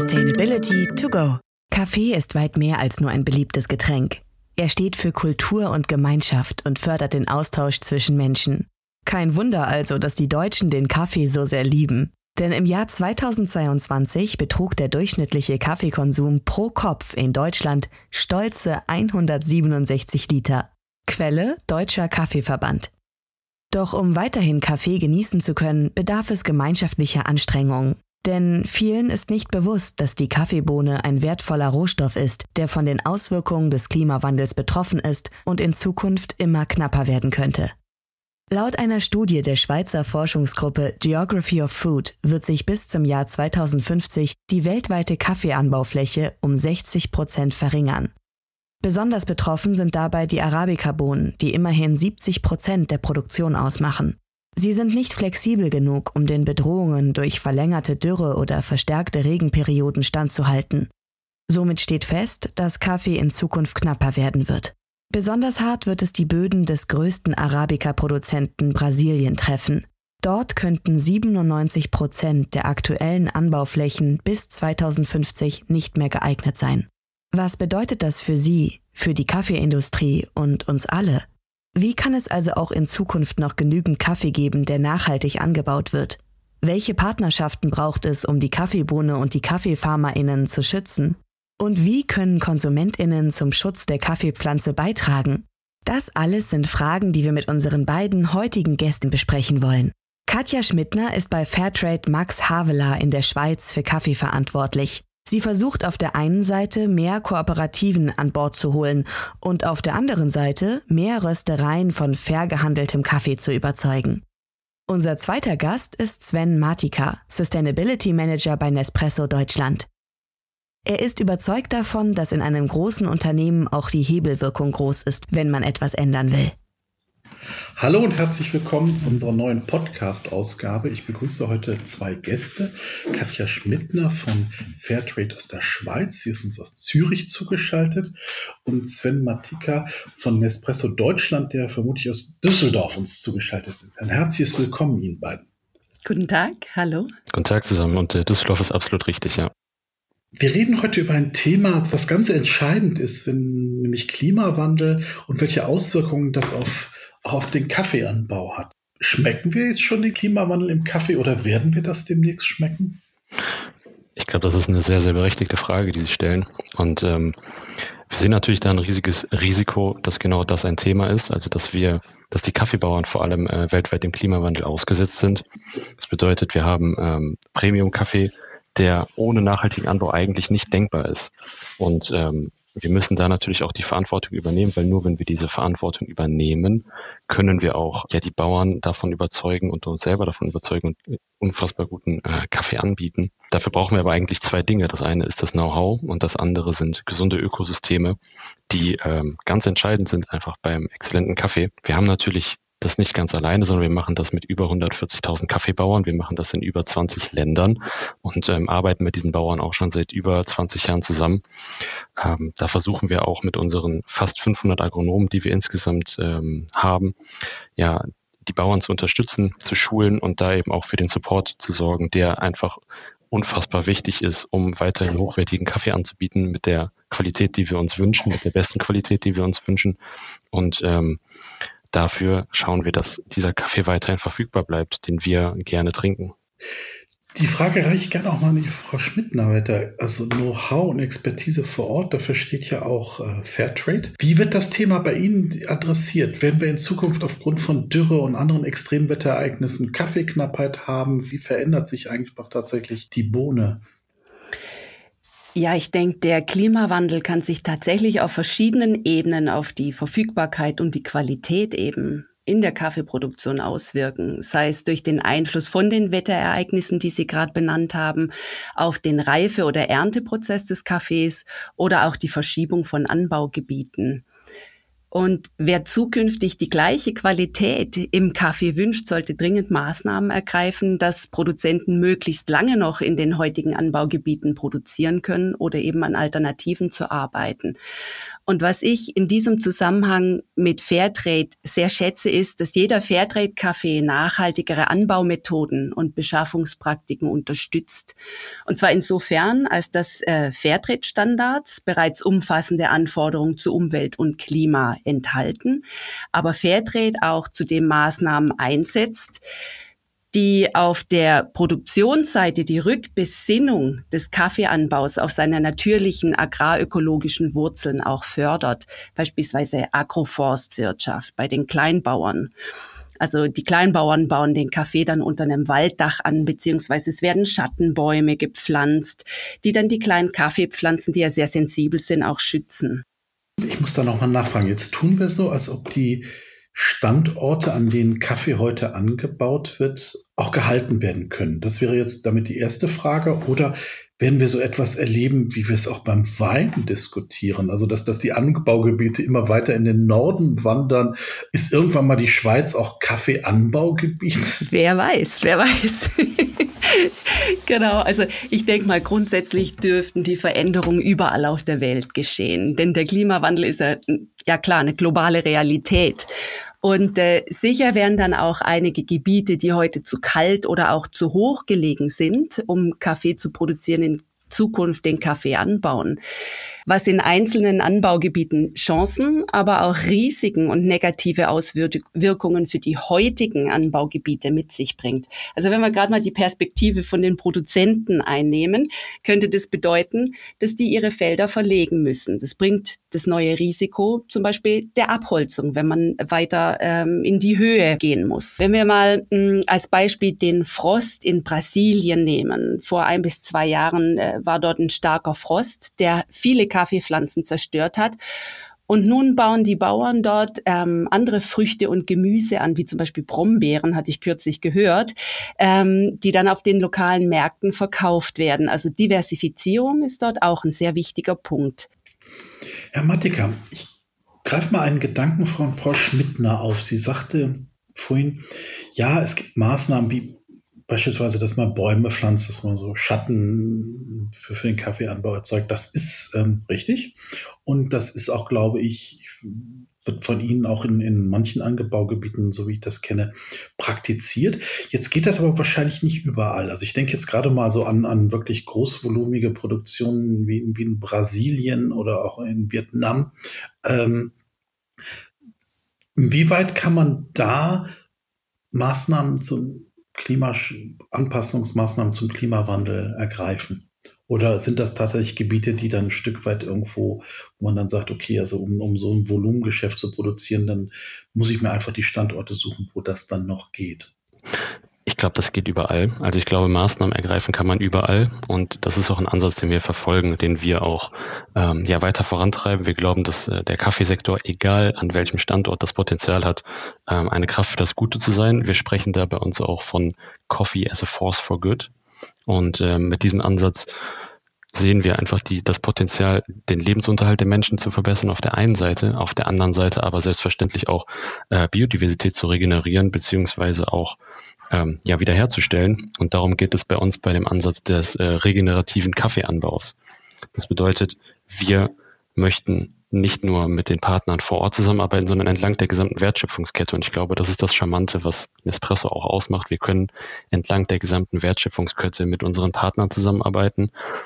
Sustainability to go. Kaffee ist weit mehr als nur ein beliebtes Getränk. Er steht für Kultur und Gemeinschaft und fördert den Austausch zwischen Menschen. Kein Wunder also, dass die Deutschen den Kaffee so sehr lieben. Denn im Jahr 2022 betrug der durchschnittliche Kaffeekonsum pro Kopf in Deutschland stolze 167 Liter. Quelle: Deutscher Kaffeeverband. Doch um weiterhin Kaffee genießen zu können, bedarf es gemeinschaftlicher Anstrengungen. Denn vielen ist nicht bewusst, dass die Kaffeebohne ein wertvoller Rohstoff ist, der von den Auswirkungen des Klimawandels betroffen ist und in Zukunft immer knapper werden könnte. Laut einer Studie der Schweizer Forschungsgruppe Geography of Food wird sich bis zum Jahr 2050 die weltweite Kaffeeanbaufläche um 60% verringern. Besonders betroffen sind dabei die Arabica-Bohnen, die immerhin 70% der Produktion ausmachen. Sie sind nicht flexibel genug, um den Bedrohungen durch verlängerte Dürre oder verstärkte Regenperioden standzuhalten. Somit steht fest, dass Kaffee in Zukunft knapper werden wird. Besonders hart wird es die Böden des größten Arabica-Produzenten Brasilien treffen. Dort könnten 97% der aktuellen Anbauflächen bis 2050 nicht mehr geeignet sein. Was bedeutet das für Sie, für die Kaffeeindustrie und uns alle? Wie kann es also auch in Zukunft noch genügend Kaffee geben, der nachhaltig angebaut wird? Welche Partnerschaften braucht es, um die Kaffeebohne und die KaffeefarmerInnen zu schützen? Und wie können KonsumentInnen zum Schutz der Kaffeepflanze beitragen? Das alles sind Fragen, die wir mit unseren beiden heutigen Gästen besprechen wollen. Katja Schmidtner ist bei Fairtrade Max Havelaar in der Schweiz für Kaffee verantwortlich. Sie versucht auf der einen Seite mehr Kooperativen an Bord zu holen und auf der anderen Seite mehr Röstereien von fair gehandeltem Kaffee zu überzeugen. Unser zweiter Gast ist Sven Matika, Sustainability Manager bei Nespresso Deutschland. Er ist überzeugt davon, dass in einem großen Unternehmen auch die Hebelwirkung groß ist, wenn man etwas ändern will. Hallo und herzlich willkommen zu unserer neuen Podcast-Ausgabe. Ich begrüße heute zwei Gäste. Katja Schmidtner von Fairtrade aus der Schweiz, sie ist uns aus Zürich zugeschaltet, und Sven Matika von Nespresso Deutschland, der vermutlich aus Düsseldorf uns zugeschaltet ist. Ein herzliches Willkommen Ihnen beiden. Guten Tag, hallo. Guten Tag zusammen, und Düsseldorf ist absolut richtig, ja. Wir reden heute über ein Thema, was ganz entscheidend ist, nämlich Klimawandel und welche Auswirkungen das auf den Kaffeeanbau hat. Schmecken wir jetzt schon den Klimawandel im Kaffee oder werden wir das demnächst schmecken? Ich glaube, das ist eine sehr, sehr berechtigte Frage, die Sie stellen. Und wir sehen natürlich da ein riesiges Risiko, dass genau das ein Thema ist, also dass die Kaffeebauern vor allem weltweit dem Klimawandel ausgesetzt sind. Das bedeutet, wir haben Premium-Kaffee, der ohne nachhaltigen Anbau eigentlich nicht denkbar ist. Und wir müssen da natürlich auch die Verantwortung übernehmen, weil nur wenn wir diese Verantwortung übernehmen, können wir auch die Bauern davon überzeugen und uns selber davon überzeugen und unfassbar guten Kaffee anbieten. Dafür brauchen wir aber eigentlich zwei Dinge. Das eine ist das Know-how und das andere sind gesunde Ökosysteme, die ganz entscheidend sind einfach beim exzellenten Kaffee. Wir haben natürlich das nicht ganz alleine, sondern wir machen das mit über 140.000 Kaffeebauern. Wir machen das in über 20 Ländern und arbeiten mit diesen Bauern auch schon seit über 20 Jahren zusammen. Da versuchen wir auch mit unseren fast 500 Agronomen, die wir insgesamt haben, die Bauern zu unterstützen, zu schulen und da eben auch für den Support zu sorgen, der einfach unfassbar wichtig ist, um weiterhin hochwertigen Kaffee anzubieten mit der Qualität, die wir uns wünschen, mit der besten Qualität, die wir uns wünschen. Und dafür schauen wir, dass dieser Kaffee weiterhin verfügbar bleibt, den wir gerne trinken. Die Frage reiche ich gerne auch mal an die Frau Schmidtner weiter. Also Know-how und Expertise vor Ort, dafür steht ja auch Fairtrade. Wie wird das Thema bei Ihnen adressiert? Werden wir in Zukunft aufgrund von Dürre und anderen Extremwetterereignissen Kaffeeknappheit haben? Wie verändert sich einfach tatsächlich die Bohne? Ja, ich denke, der Klimawandel kann sich tatsächlich auf verschiedenen Ebenen auf die Verfügbarkeit und die Qualität eben in der Kaffeeproduktion auswirken, sei es durch den Einfluss von den Wetterereignissen, die Sie gerade benannt haben, auf den Reife- oder Ernteprozess des Kaffees oder auch die Verschiebung von Anbaugebieten. Und wer zukünftig die gleiche Qualität im Kaffee wünscht, sollte dringend Maßnahmen ergreifen, dass Produzenten möglichst lange noch in den heutigen Anbaugebieten produzieren können oder eben an Alternativen zu arbeiten. Und was ich in diesem Zusammenhang mit Fairtrade sehr schätze, ist, dass jeder Fairtrade-Kaffee nachhaltigere Anbaumethoden und Beschaffungspraktiken unterstützt. Und zwar insofern, als dass Fairtrade-Standards bereits umfassende Anforderungen zu Umwelt und Klima enthalten, aber Fairtrade auch zudem Maßnahmen einsetzt, die auf der Produktionsseite die Rückbesinnung des Kaffeeanbaus auf seine natürlichen agrarökologischen Wurzeln auch fördert, beispielsweise Agroforstwirtschaft bei den Kleinbauern. Also die Kleinbauern bauen den Kaffee dann unter einem Walddach an, beziehungsweise es werden Schattenbäume gepflanzt, die dann die kleinen Kaffeepflanzen, die ja sehr sensibel sind, auch schützen. Ich muss da nochmal nachfragen. Jetzt tun wir so, als ob die Standorte, an denen Kaffee heute angebaut wird, auch gehalten werden können. Das wäre jetzt damit die erste Frage. Oder werden wir so etwas erleben, wie wir es auch beim Wein diskutieren? Also, dass die Anbaugebiete immer weiter in den Norden wandern. Ist irgendwann mal die Schweiz auch Kaffeeanbaugebiet? Wer weiß. Genau, also ich denke mal, grundsätzlich dürften die Veränderungen überall auf der Welt geschehen. Denn der Klimawandel ist ja klar eine globale Realität. Und sicher werden dann auch einige Gebiete, die heute zu kalt oder auch zu hoch gelegen sind, um Kaffee zu produzieren, in Zukunft den Kaffee anbauen. Was in einzelnen Anbaugebieten Chancen, aber auch Risiken und negative Auswirkungen für die heutigen Anbaugebiete mit sich bringt. Also wenn wir gerade mal die Perspektive von den Produzenten einnehmen, könnte das bedeuten, dass die ihre Felder verlegen müssen. Das bringt das neue Risiko, zum Beispiel der Abholzung, wenn man weiter in die Höhe gehen muss. Wenn wir mal als Beispiel den Frost in Brasilien nehmen. Vor 1 bis 2 Jahren war dort ein starker Frost, der viele Kaffeepflanzen zerstört hat. Und nun bauen die Bauern dort andere Früchte und Gemüse an, wie zum Beispiel Brombeeren, hatte ich kürzlich gehört, die dann auf den lokalen Märkten verkauft werden. Also Diversifizierung ist dort auch ein sehr wichtiger Punkt. Herr Mattiker, ich greife mal einen Gedanken von Frau Schmidtner auf. Sie sagte vorhin, ja, es gibt Maßnahmen wie beispielsweise, dass man Bäume pflanzt, dass man so Schatten für den Kaffeeanbau erzeugt. Das ist richtig. Und das ist auch, glaube ich, wird von Ihnen auch in manchen Anbaugebieten, so wie ich das kenne, praktiziert. Jetzt geht das aber wahrscheinlich nicht überall. Also ich denke jetzt gerade mal so an wirklich großvolumige Produktionen wie in Brasilien oder auch in Vietnam. Inwieweit kann man da Anpassungsmaßnahmen zum Klimawandel ergreifen? Oder sind das tatsächlich Gebiete, die dann ein Stück weit irgendwo, wo man dann sagt, okay, also um so ein Volumengeschäft zu produzieren, dann muss ich mir einfach die Standorte suchen, wo das dann noch geht? Ich glaube, das geht überall. Also ich glaube, Maßnahmen ergreifen kann man überall. Und das ist auch ein Ansatz, den wir verfolgen, den wir auch weiter vorantreiben. Wir glauben, dass der Kaffeesektor, egal an welchem Standort, das Potenzial hat, eine Kraft für das Gute zu sein. Wir sprechen da bei uns auch von Coffee as a Force for Good. Und mit diesem Ansatz sehen wir einfach das Potenzial, den Lebensunterhalt der Menschen zu verbessern auf der einen Seite, auf der anderen Seite aber selbstverständlich auch Biodiversität zu regenerieren beziehungsweise auch wiederherzustellen. Und darum geht es bei uns bei dem Ansatz des regenerativen Kaffeeanbaus. Das bedeutet, wir möchten nicht nur mit den Partnern vor Ort zusammenarbeiten, sondern entlang der gesamten Wertschöpfungskette. Und ich glaube, das ist das Charmante, was Nespresso auch ausmacht. Wir können entlang der gesamten Wertschöpfungskette mit unseren Partnern zusammenarbeiten.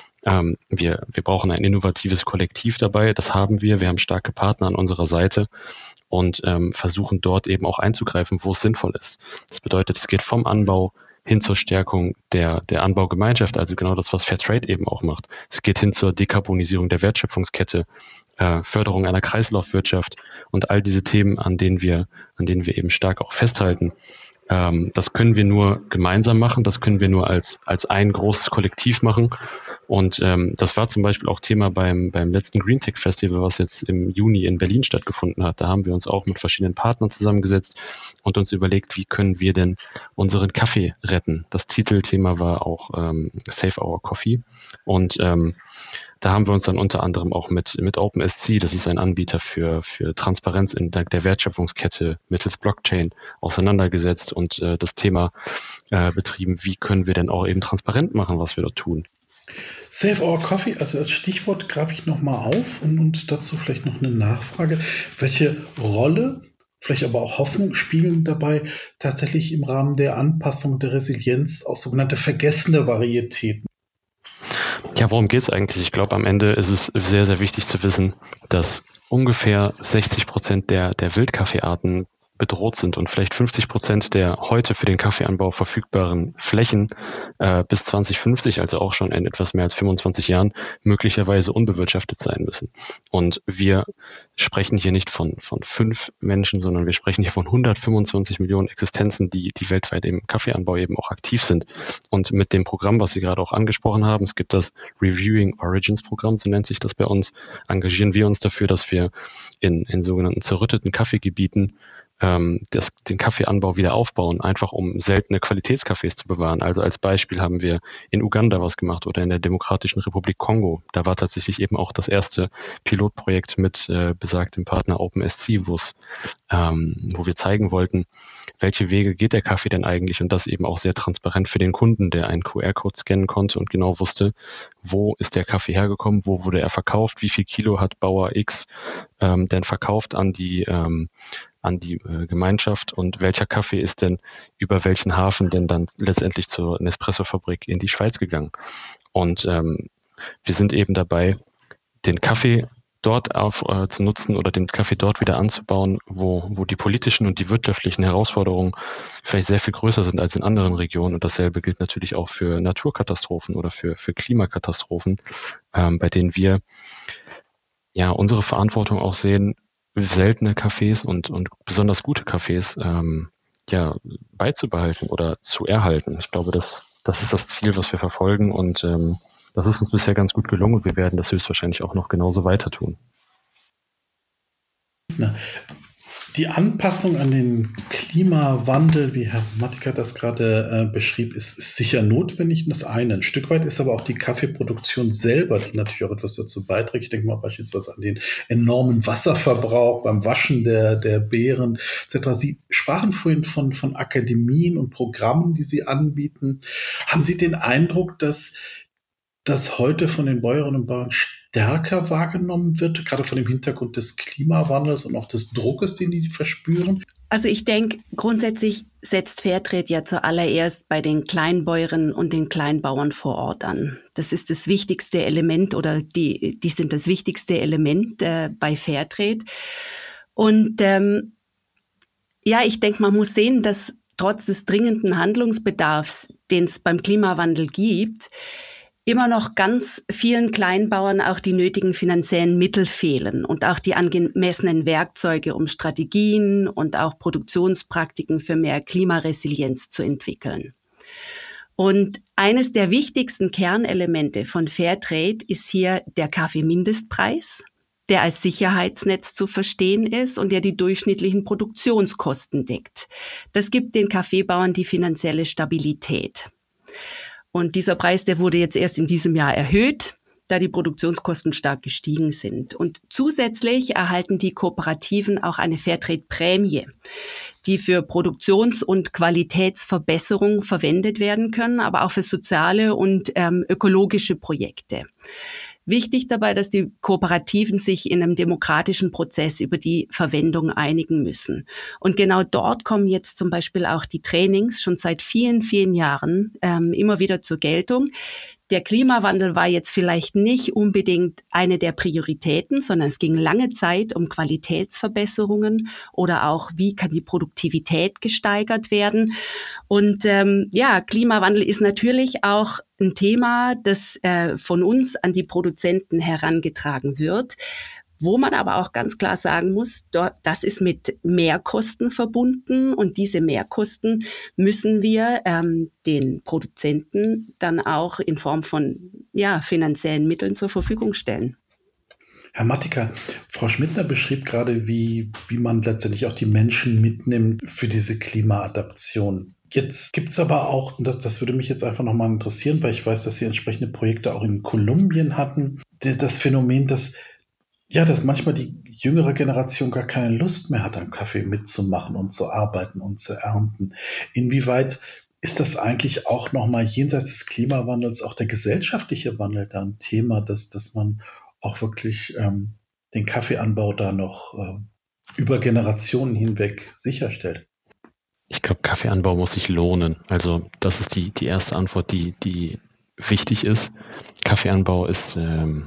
Wir brauchen ein innovatives Kollektiv dabei. Das haben wir. Wir haben starke Partner an unserer Seite und versuchen dort eben auch einzugreifen, wo es sinnvoll ist. Das bedeutet, es geht vom Anbau hin zur Stärkung der Anbaugemeinschaft, also genau das, was Fairtrade eben auch macht. Es geht hin zur Dekarbonisierung der Wertschöpfungskette, Förderung einer Kreislaufwirtschaft und all diese Themen, an denen wir eben stark auch festhalten. Das können wir nur gemeinsam machen, das können wir nur als ein großes Kollektiv machen. Und das war zum Beispiel auch Thema beim letzten Green Tech Festival, was jetzt im Juni in Berlin stattgefunden hat. Da haben wir uns auch mit verschiedenen Partnern zusammengesetzt und uns überlegt, wie können wir denn unseren Kaffee retten. Das Titelthema war auch Save Our Coffee. Und da haben wir uns dann unter anderem auch mit OpenSC, das ist ein Anbieter für Transparenz entlang der Wertschöpfungskette mittels Blockchain, auseinandergesetzt und das Thema betrieben, wie können wir denn auch eben transparent machen, was wir dort tun. Save Our Coffee, also als Stichwort greife ich nochmal auf und dazu vielleicht noch eine Nachfrage. Welche Rolle, vielleicht aber auch Hoffnung spielen dabei tatsächlich im Rahmen der Anpassung der Resilienz auch sogenannte vergessene Varietäten? Ja, worum geht's eigentlich? Ich glaube, am Ende ist es sehr, sehr wichtig zu wissen, dass ungefähr 60% der Wildkaffeearten bedroht sind und vielleicht 50% der heute für den Kaffeeanbau verfügbaren Flächen bis 2050, also auch schon in etwas mehr als 25 Jahren, möglicherweise unbewirtschaftet sein müssen. Und wir sprechen hier nicht von 5 Menschen, sondern wir sprechen hier von 125 Millionen Existenzen, die weltweit im Kaffeeanbau eben auch aktiv sind. Und mit dem Programm, was Sie gerade auch angesprochen haben, es gibt das Reviewing Origins Programm, so nennt sich das bei uns, engagieren wir uns dafür, dass wir in sogenannten zerrütteten Kaffeegebieten den Kaffeeanbau wieder aufbauen, einfach um seltene Qualitätskaffees zu bewahren. Also als Beispiel haben wir in Uganda was gemacht oder in der Demokratischen Republik Kongo. Da war tatsächlich eben auch das erste Pilotprojekt mit besagtem Partner OpenSC, wo wir zeigen wollten, welche Wege geht der Kaffee denn eigentlich, und das eben auch sehr transparent für den Kunden, der einen QR-Code scannen konnte und genau wusste, wo ist der Kaffee hergekommen, wo wurde er verkauft, wie viel Kilo hat Bauer X denn verkauft an die Gemeinschaft und welcher Kaffee ist denn über welchen Hafen denn dann letztendlich zur Nespresso-Fabrik in die Schweiz gegangen. Und wir sind eben dabei, den Kaffee dort zu nutzen oder den Kaffee dort wieder anzubauen, wo die politischen und die wirtschaftlichen Herausforderungen vielleicht sehr viel größer sind als in anderen Regionen. Und dasselbe gilt natürlich auch für Naturkatastrophen oder für Klimakatastrophen, bei denen wir ja unsere Verantwortung auch sehen, seltene Cafés und besonders gute Cafés beizubehalten oder zu erhalten. Ich glaube, das ist das Ziel, was wir verfolgen, und das ist uns bisher ganz gut gelungen und wir werden das höchstwahrscheinlich auch noch genauso weiter tun. Die Anpassung an den Klimawandel, wie Herr Mattiker das gerade beschrieb, ist sicher notwendig. Und das eine. Ein Stück weit ist aber auch die Kaffeeproduktion selber, die natürlich auch etwas dazu beiträgt. Ich denke mal beispielsweise an den enormen Wasserverbrauch beim Waschen der Beeren etc. Sie sprachen vorhin von Akademien und Programmen, die Sie anbieten. Haben Sie den Eindruck, dass das heute von den Bäuerinnen und Bauern stärker wahrgenommen wird, gerade vor dem Hintergrund des Klimawandels und auch des Druckes, den die verspüren? Also ich denke, grundsätzlich setzt Fairtrade ja zuallererst bei den Kleinbäuerinnen und den Kleinbauern vor Ort an. Das ist das wichtigste Element, oder die sind das wichtigste Element bei Fairtrade. Und ich denke, man muss sehen, dass trotz des dringenden Handlungsbedarfs, den es beim Klimawandel gibt, immer noch ganz vielen Kleinbauern auch die nötigen finanziellen Mittel fehlen und auch die angemessenen Werkzeuge, um Strategien und auch Produktionspraktiken für mehr Klimaresilienz zu entwickeln. Und eines der wichtigsten Kernelemente von Fairtrade ist hier der Kaffeemindestpreis, der als Sicherheitsnetz zu verstehen ist und der die durchschnittlichen Produktionskosten deckt. Das gibt den Kaffeebauern die finanzielle Stabilität. Und dieser Preis, der wurde jetzt erst in diesem Jahr erhöht, da die Produktionskosten stark gestiegen sind. Und zusätzlich erhalten die Kooperativen auch eine Fairtrade-Prämie, die für Produktions- und Qualitätsverbesserung verwendet werden können, aber auch für soziale und ökologische Projekte. Wichtig dabei, dass die Kooperativen sich in einem demokratischen Prozess über die Verwendung einigen müssen. Und genau dort kommen jetzt zum Beispiel auch die Trainings schon seit vielen, vielen Jahren immer wieder zur Geltung. Der Klimawandel war jetzt vielleicht nicht unbedingt eine der Prioritäten, sondern es ging lange Zeit um Qualitätsverbesserungen oder auch, wie kann die Produktivität gesteigert werden. Und Klimawandel ist natürlich auch ein Thema, das von uns an die Produzenten herangetragen wird, wo man aber auch ganz klar sagen muss, das ist mit Mehrkosten verbunden, und diese Mehrkosten müssen wir den Produzenten dann auch in Form von finanziellen Mitteln zur Verfügung stellen. Herr Mattiker, Frau Schmidtner beschrieb gerade, wie man letztendlich auch die Menschen mitnimmt für diese Klimaadaption. Jetzt gibt es aber auch, und das würde mich jetzt einfach nochmal interessieren, weil ich weiß, dass Sie entsprechende Projekte auch in Kolumbien hatten, das Phänomen, dass manchmal die jüngere Generation gar keine Lust mehr hat, am Kaffee mitzumachen und zu arbeiten und zu ernten. Inwieweit Ist das eigentlich auch nochmal jenseits des Klimawandels auch der gesellschaftliche Wandel da ein Thema, dass man auch wirklich den Kaffeeanbau da noch über Generationen hinweg sicherstellt? Ich glaube, Kaffeeanbau muss sich lohnen. Also das ist die erste Antwort, die wichtig ist. Kaffeeanbau ist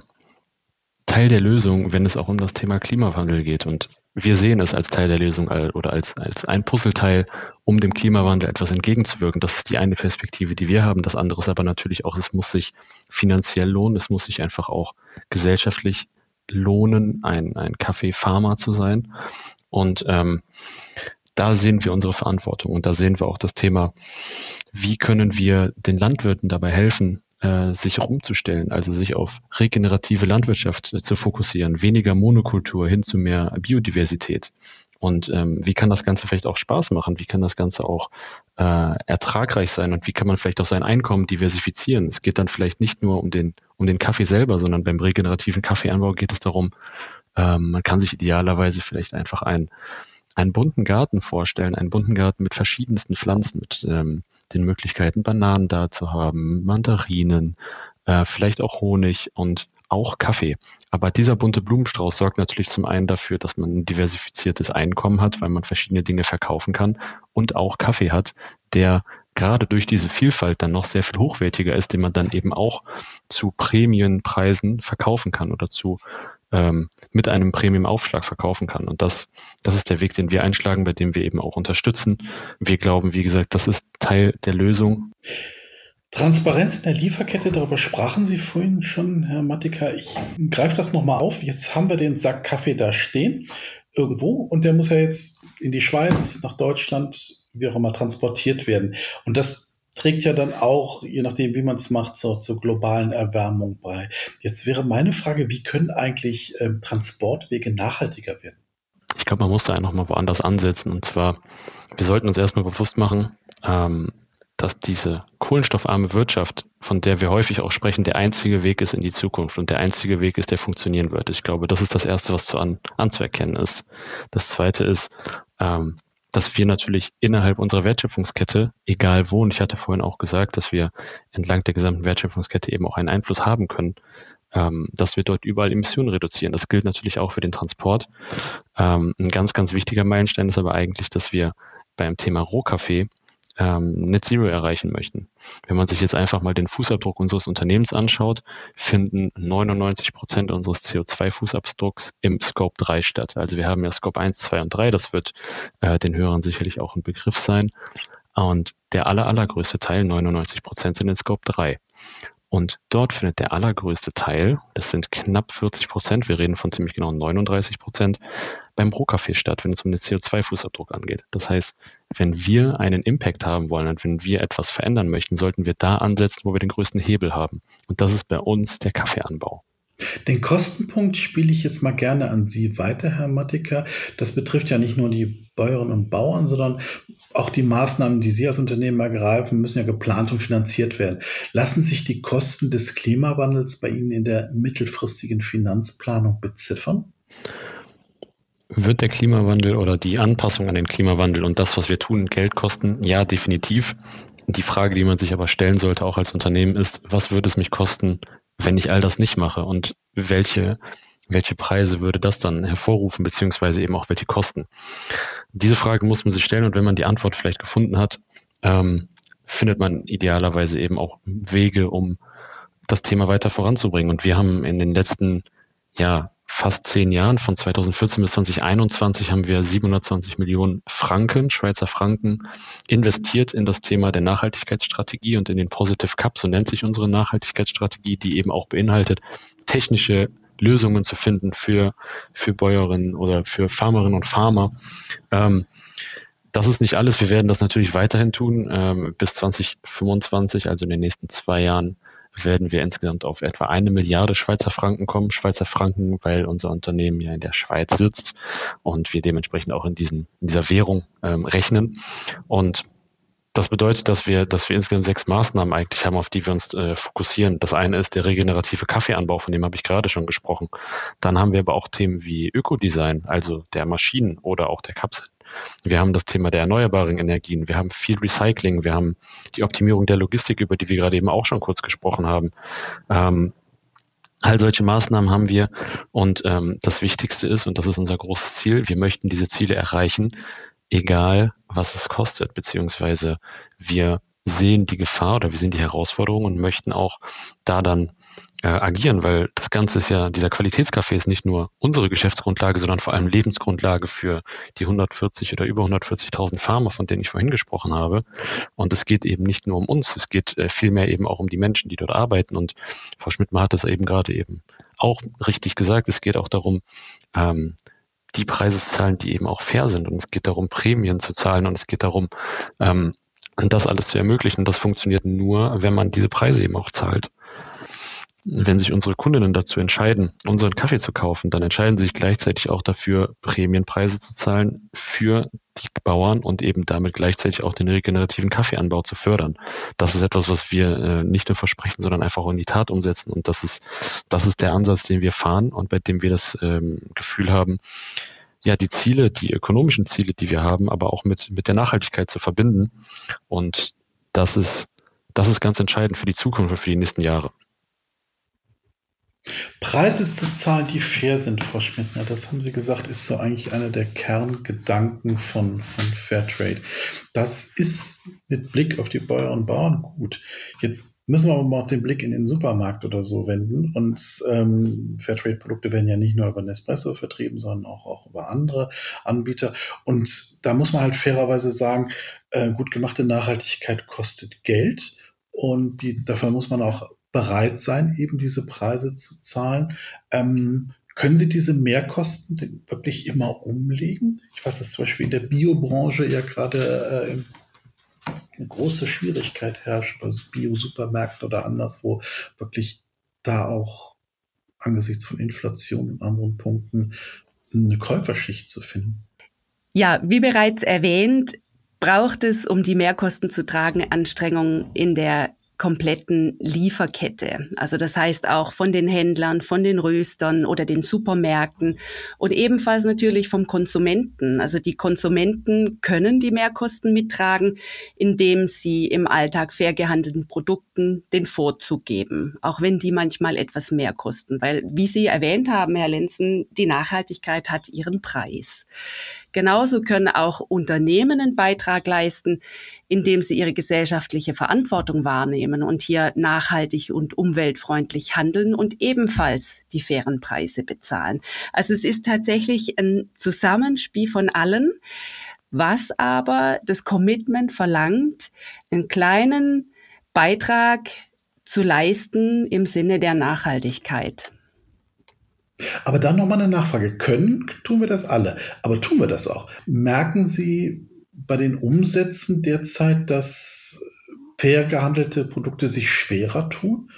Teil der Lösung, wenn es auch um das Thema Klimawandel geht. Und wir sehen es als Teil der Lösung oder als ein Puzzleteil, um dem Klimawandel etwas entgegenzuwirken. Das ist die eine Perspektive, die wir haben. Das andere ist aber natürlich auch, es muss sich finanziell lohnen. Es muss sich einfach auch gesellschaftlich lohnen, ein Kaffeefarmer zu sein. Und da sehen wir unsere Verantwortung und da sehen wir auch das Thema, wie können wir den Landwirten dabei helfen, sich auch umzustellen, also sich auf regenerative Landwirtschaft zu fokussieren, weniger Monokultur hin zu mehr Biodiversität. Und wie kann das Ganze vielleicht auch Spaß machen? Wie kann das Ganze auch ertragreich sein? Und wie kann man vielleicht auch sein Einkommen diversifizieren? Es geht dann vielleicht nicht nur um den Kaffee selber, sondern beim regenerativen Kaffeeanbau geht es darum, man kann sich idealerweise vielleicht einfach einen bunten Garten vorstellen, einen bunten Garten mit verschiedensten Pflanzen, mit den Möglichkeiten, Bananen da zu haben, Mandarinen, vielleicht auch Honig und auch Kaffee. Aber dieser bunte Blumenstrauß sorgt natürlich zum einen dafür, dass man ein diversifiziertes Einkommen hat, weil man verschiedene Dinge verkaufen kann und auch Kaffee hat, der gerade durch diese Vielfalt dann noch sehr viel hochwertiger ist, den man dann eben auch zu Prämienpreisen verkaufen kann oder mit einem Premium-Aufschlag verkaufen kann. Und das ist der Weg, den wir einschlagen, bei dem wir eben auch unterstützen. Wir glauben, wie gesagt, das ist Teil der Lösung. Transparenz in der Lieferkette, darüber sprachen Sie vorhin schon, Herr Mattiker. Ich greife das nochmal auf. Jetzt haben wir den Sack Kaffee da stehen, irgendwo, und der muss ja jetzt in die Schweiz, nach Deutschland, wie auch immer, transportiert werden. Und das trägt ja dann auch, je nachdem, wie man es macht, zur globalen Erwärmung bei. Jetzt wäre meine Frage, wie können eigentlich Transportwege nachhaltiger werden? Ich glaube, man muss da noch mal woanders ansetzen. Und zwar, wir sollten uns erstmal bewusst machen, dass diese kohlenstoffarme Wirtschaft, von der wir häufig auch sprechen, der einzige Weg ist in die Zukunft und der einzige Weg ist, der funktionieren wird. Ich glaube, das ist das Erste, was anzuerkennen ist. Das Zweite ist, dass wir natürlich innerhalb unserer Wertschöpfungskette, egal wo, und ich hatte vorhin auch gesagt, dass wir entlang der gesamten Wertschöpfungskette eben auch einen Einfluss haben können, dass wir dort überall Emissionen reduzieren. Das gilt natürlich auch für den Transport. Ein ganz, ganz wichtiger Meilenstein ist aber eigentlich, dass wir beim Thema Rohkaffee Net Zero erreichen möchten. Wenn man sich jetzt einfach mal den Fußabdruck unseres Unternehmens anschaut, finden 99% unseres CO2-Fußabdrucks im Scope 3 statt. Also wir haben ja Scope 1, 2 und 3, das wird den Hörern sicherlich auch ein Begriff sein. Und der allergrößte Teil, 99%, sind in Scope 3. Und dort findet der allergrößte Teil, das sind knapp 40%, wir reden von ziemlich genau 39%, beim Rohkaffee statt, wenn es um den CO2-Fußabdruck angeht. Das heißt, wenn wir einen Impact haben wollen und wenn wir etwas verändern möchten, sollten wir da ansetzen, wo wir den größten Hebel haben. Und das ist bei uns der Kaffeeanbau. Den Kostenpunkt spiele ich jetzt mal gerne an Sie weiter, Herr Mattiker. Das betrifft ja nicht nur die Bäuerinnen und Bauern, sondern auch die Maßnahmen, die Sie als Unternehmen ergreifen, müssen ja geplant und finanziert werden. Lassen sich die Kosten des Klimawandels bei Ihnen in der mittelfristigen Finanzplanung beziffern? Wird der Klimawandel oder die Anpassung an den Klimawandel und das, was wir tun, Geld kosten? Ja, definitiv. Die Frage, die man sich aber stellen sollte, auch als Unternehmen, ist, was würde es mich kosten, wenn ich all das nicht mache und welche Preise würde das dann hervorrufen, beziehungsweise eben auch welche Kosten? Diese Frage muss man sich stellen und wenn man die Antwort vielleicht gefunden hat, findet man idealerweise eben auch Wege, um das Thema weiter voranzubringen. Und wir haben in den letzten fast 10 Jahren, von 2014 bis 2021, haben wir 720 Millionen Franken, Schweizer Franken, investiert in das Thema der Nachhaltigkeitsstrategie und in den Positive Cup, so nennt sich unsere Nachhaltigkeitsstrategie, die eben auch beinhaltet, technische Lösungen zu finden für Bäuerinnen oder für Farmerinnen und Farmer. Das ist nicht alles. Wir werden das natürlich weiterhin tun. Bis 2025, also in den nächsten 2 Jahren, werden wir insgesamt auf etwa 1 Milliarde Schweizer Franken kommen. Schweizer Franken, weil unser Unternehmen ja in der Schweiz sitzt und wir dementsprechend auch in dieser Währung rechnen. Und das bedeutet, dass wir insgesamt 6 Maßnahmen eigentlich haben, auf die wir uns fokussieren. Das eine ist der regenerative Kaffeeanbau, von dem habe ich gerade schon gesprochen. Dann haben wir aber auch Themen wie Ökodesign, also der Maschinen oder auch der Kapseln. Wir haben das Thema der erneuerbaren Energien, wir haben viel Recycling, wir haben die Optimierung der Logistik, über die wir gerade eben auch schon kurz gesprochen haben. All solche Maßnahmen haben wir und das Wichtigste ist, und das ist unser großes Ziel, wir möchten diese Ziele erreichen, egal was es kostet, beziehungsweise wir sehen die Gefahr oder wir sehen die Herausforderung und möchten auch da dann agieren, weil das Ganze ist ja, dieser Qualitätskaffee ist nicht nur unsere Geschäftsgrundlage, sondern vor allem Lebensgrundlage für die 140 oder über 140.000 Farmer, von denen ich vorhin gesprochen habe. Und es geht eben nicht nur um uns, es geht vielmehr eben auch um die Menschen, die dort arbeiten. Und Frau Schmidtmer hat das eben gerade eben auch richtig gesagt. Es geht auch darum, die Preise zu zahlen, die eben auch fair sind. Und es geht darum, Prämien zu zahlen. Und es geht darum, das alles zu ermöglichen. Das funktioniert nur, wenn man diese Preise eben auch zahlt. Wenn sich unsere Kundinnen dazu entscheiden, unseren Kaffee zu kaufen, dann entscheiden sie sich gleichzeitig auch dafür, Prämienpreise zu zahlen für die Bauern und eben damit gleichzeitig auch den regenerativen Kaffeeanbau zu fördern. Das ist etwas, was wir nicht nur versprechen, sondern einfach auch in die Tat umsetzen. Und das ist der Ansatz, den wir fahren und bei dem wir das Gefühl haben, ja, die Ziele, die ökonomischen Ziele, die wir haben, aber auch mit der Nachhaltigkeit zu verbinden. Und das ist ganz entscheidend für die Zukunft und für die nächsten Jahre. Preise zu zahlen, die fair sind, Frau Schmidtner, das haben Sie gesagt, ist so eigentlich einer der Kerngedanken von Fairtrade. Das ist mit Blick auf die Bäuerinnen und Bauern gut. Jetzt müssen wir aber mal den Blick in den Supermarkt oder so wenden. Und Fairtrade-Produkte werden ja nicht nur über Nespresso vertrieben, sondern auch über andere Anbieter. Und da muss man halt fairerweise sagen, gut gemachte Nachhaltigkeit kostet Geld. Und dafür muss man auch bereit sein, eben diese Preise zu zahlen. Können Sie diese Mehrkosten denn wirklich immer umlegen? Ich weiß, dass zum Beispiel in der Biobranche ja gerade eine große Schwierigkeit herrscht, also Bio-Supermärkte oder anderswo, wirklich da auch angesichts von Inflation und anderen Punkten eine Käuferschicht zu finden. Ja, wie bereits erwähnt, braucht es, um die Mehrkosten zu tragen, Anstrengungen in der kompletten Lieferkette. Also das heißt auch von den Händlern, von den Röstern oder den Supermärkten und ebenfalls natürlich vom Konsumenten. Also die Konsumenten können die Mehrkosten mittragen, indem sie im Alltag fair gehandelten Produkten den Vorzug geben, auch wenn die manchmal etwas mehr kosten. Weil, wie Sie erwähnt haben, Herr Lenzen, die Nachhaltigkeit hat ihren Preis. Genauso können auch Unternehmen einen Beitrag leisten, indem sie ihre gesellschaftliche Verantwortung wahrnehmen und hier nachhaltig und umweltfreundlich handeln und ebenfalls die fairen Preise bezahlen. Also es ist tatsächlich ein Zusammenspiel von allen, was aber das Commitment verlangt, einen kleinen Beitrag zu leisten im Sinne der Nachhaltigkeit. Aber dann nochmal eine Nachfrage. Tun wir das alle? Aber tun wir das auch? Merken Sie bei den Umsätzen derzeit, dass fair gehandelte Produkte sich schwerer tun?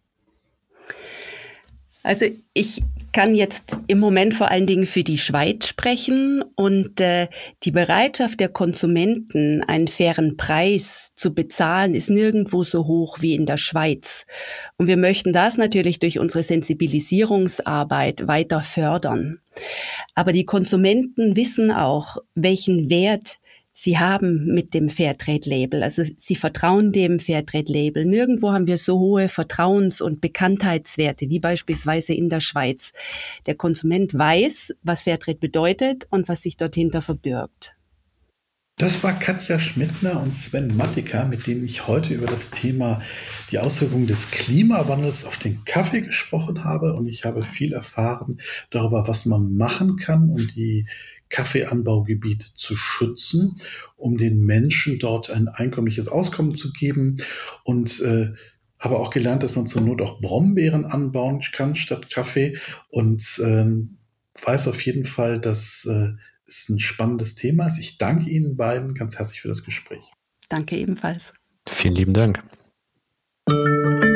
Also ich kann jetzt im Moment vor allen Dingen für die Schweiz sprechen und die Bereitschaft der Konsumenten, einen fairen Preis zu bezahlen, ist nirgendwo so hoch wie in der Schweiz. Und wir möchten das natürlich durch unsere Sensibilisierungsarbeit weiter fördern. Aber die Konsumenten wissen auch, welchen Wert sie haben mit dem Fairtrade-Label. Also sie vertrauen dem Fairtrade-Label. Nirgendwo haben wir so hohe Vertrauens- und Bekanntheitswerte wie beispielsweise in der Schweiz. Der Konsument weiß, was Fairtrade bedeutet und was sich dort hinter verbirgt. Das war Katja Schmidtner und Sven Mattika, mit denen ich heute über das Thema die Auswirkungen des Klimawandels auf den Kaffee gesprochen habe. Und ich habe viel erfahren darüber, was man machen kann, um die Kaffeeanbaugebiete zu schützen, um den Menschen dort ein einkommliches Auskommen zu geben. Und habe auch gelernt, dass man zur Not auch Brombeeren anbauen kann statt Kaffee. Und weiß auf jeden Fall, dass es ein spannendes Thema ist. Ich danke Ihnen beiden ganz herzlich für das Gespräch. Danke ebenfalls. Vielen lieben Dank.